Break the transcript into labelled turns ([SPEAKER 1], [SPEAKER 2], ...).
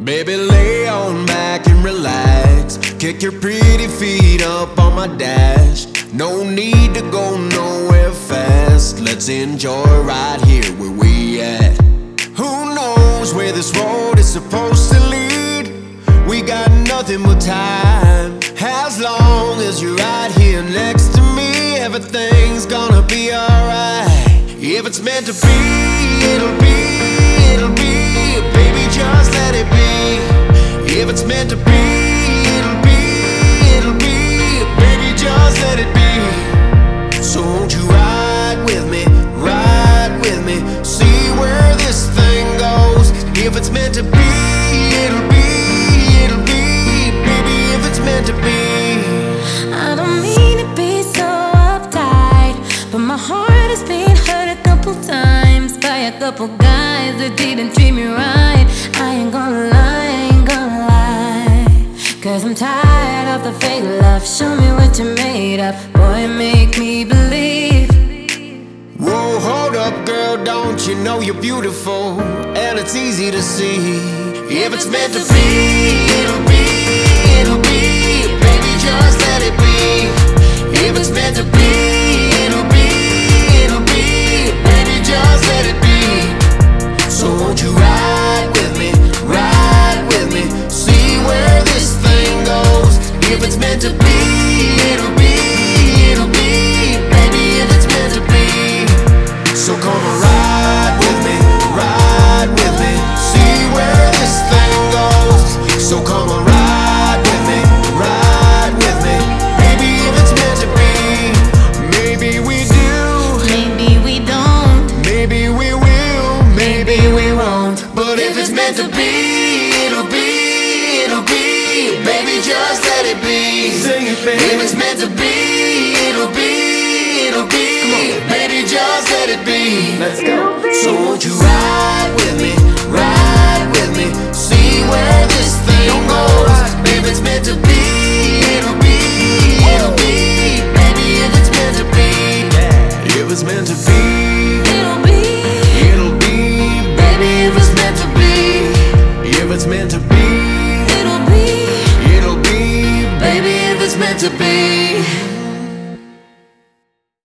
[SPEAKER 1] Baby, lay on back and relax. Kick your pretty feet up on my dash. No need to go nowhere fast. Let's enjoy right here where we at. Who knows where this road is supposed to lead? We got nothing but time. As long as you're right here next to me, everything's gonna be alright. If it's meant to be, it'll be, it'll be. Baby, just let it be. If it's meant to be, it'll be, it'll be. Baby, just let it be. So won't you ride with me, see where this thing goes. If it's meant to be, it'll be, it'll be. Baby, if it's meant to be.
[SPEAKER 2] I don't mean to be so uptight, but my heart has been hurt a couple times by a couple guys that didn't treat me right. I ain't gonna lie, I ain't gonna lie, 'cause I'm tired of the fake love. Show me what you're made of, boy, make me believe.
[SPEAKER 1] Whoa, hold up, girl, don't you know you're beautiful? And it's easy to see. If it's meant to be, it'll be, it'll be. Baby, just let it be. If it's meant to be, it'll be, it'll be. Baby, just let it be. So won't you ride with me, see where this thing goes. If it's meant to be, it'll be, it'll be. Baby, if it's meant to be. So come on, ride with me, see where this thing goes. So come on, ride with me, baby, if it's meant to be. Maybe we do,
[SPEAKER 2] Maybe we don't,
[SPEAKER 1] maybe we will, maybe we won't. But if it's meant to be, it'll be, it'll be. Baby, just let it be. Sing it, baby. If it's meant to be, it'll be, it'll be. Baby, just let it be. Let's go. So won't you